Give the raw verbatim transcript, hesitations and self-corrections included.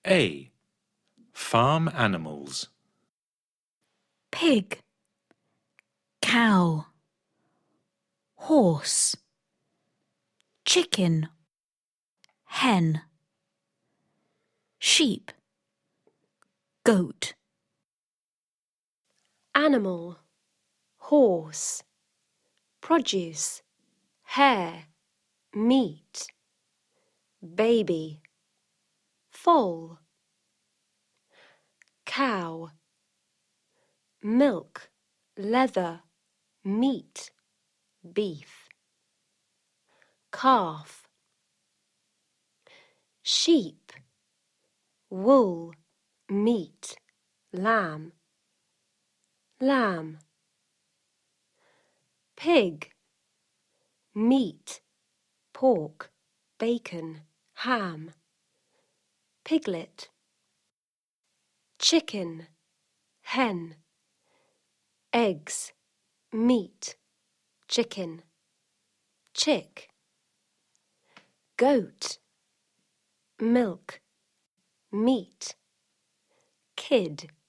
A. Farm animals. Pig, cow, horse, chicken, hen, sheep, goat. Animal, horse, produce, hare, meat, baby, foal, cow, milk, leather, meat, beef, calf, sheep, wool, meat, lamb, lamb, pig, meat, pork, bacon, ham, piglet, chicken, hen, eggs, meat, chicken, chick, goat, milk, meat, kid.